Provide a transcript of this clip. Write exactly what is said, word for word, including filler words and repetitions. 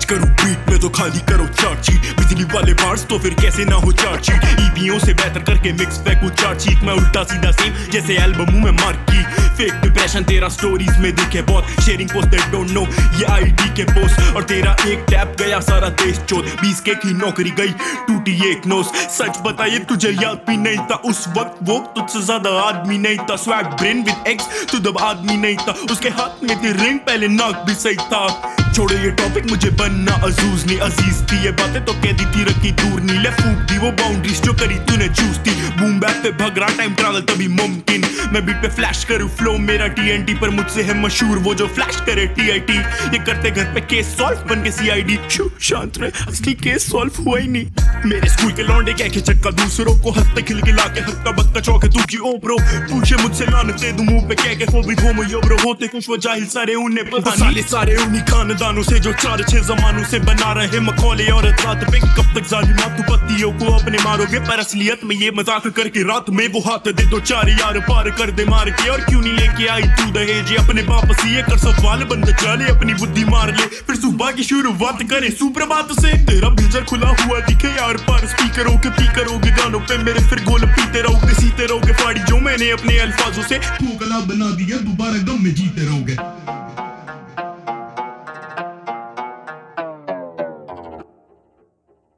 करूं बीट में तो खाली करो चार चीट, बिजली वाले बार्स तो फिर कैसे ना हो चार चीट, ईपीओ से बेहतर करके मिक्स फेंकूं चार चीट, मैं उल्टा सीधा सेम जैसे एल्बम में मार्क की, फेक डिप्रेशन तेरा स्टोरीज में दिखे बहुत, शेयरिंग पोस्ट दे डोंट नो ये आईडी के पोस्ट, और तेरा एक टैप गया सारा देश चोद, बीस के की नौकरी गई टूटी एक नोस, सच बताइए तुझे याद भी नहीं था उस वक्त वो तुझसे ज्यादा आदमी नहीं था, स्वैग ब्रेन विद एक्स तू दब आदमी नहीं था, उसके हाथ में थी रिंग पहले नाक भी सही था, छोड़ो ये टॉपिक मुझे बनना अजूज नहीं, अजीज थी ये बातें तो कह दी थी रखी दूर नहीं, ले फूक दी वो बाउंड्रीज जो करी तूने चूज थी, बूम बैक पे भग रहा टाइम ट्रैवल तभी मुमकिन, मैं बीट पे फ्लैश करूं फ्लो मेरा टीएनटी पर मुझसे है मशहूर वो जो फ्लैश करे टीआईटी, ये करते घर पे केस सॉल्व बन के सीआईडी, शू शांत रहे असली केस सॉल्व हुआ ही नहीं, मेरे स्कूल के लौंडे कह के चक्का दूसरों को हंसते खिलखिला के हक्का बक्का चौके तू की ओ ब्रो, पूछे मुझसे लानत दे दूं मुंह पे कह के वो भी होमो यो ब्रो, होते कुछ वो जाहिल सारे उन्हें पता नहीं, साले सारे उन्हीं खानदानों से जो चार छह जमानों से बना रहे मखौले और रात पे कब तक जालिमा तू पतियों को अपने मारोगे, पर असलियत में ये मजाक करके रात में वो हाथ दे दो चार यार पार कर दे मार के, और क्यों नहीं लेके आई तू दहेज अपने वापस ये कर सवाल बंद चाले अपनी बुद्धि मार ले, फिर सुबह की शुरुआत करे सुप्रभात से, तेरा बिजर खुला हुआ दिखे यार पर स्पीकरों के पी करोगे गानों पे मेरे, फिर गोल पीते रहोगे सीते रहोगे फाड़ी जो मैंने अपने अल्फाजों से गला बना दिया, दोबारा गम में जीते रहोगे।